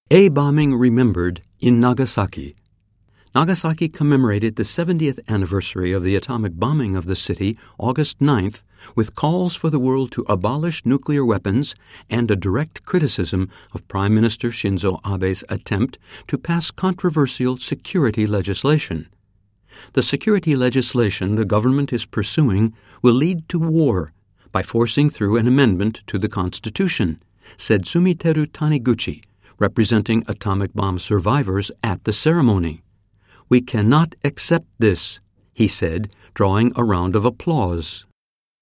A bombing remembered in Nagasaki. Nagasaki commemorated the 70th anniversary of the atomic bombing of the city August 9th with calls for the world to abolish nuclear weapons and a direct criticism of Prime Minister Shinzo Abe's attempt to pass controversial security legislation. The security legislation the government is pursuing will lead to war by forcing through an amendment to the Constitution, said Sumiteru Taniguchi, representing atomic bomb survivors at the ceremony. "We cannot accept this," he said, drawing a round of applause.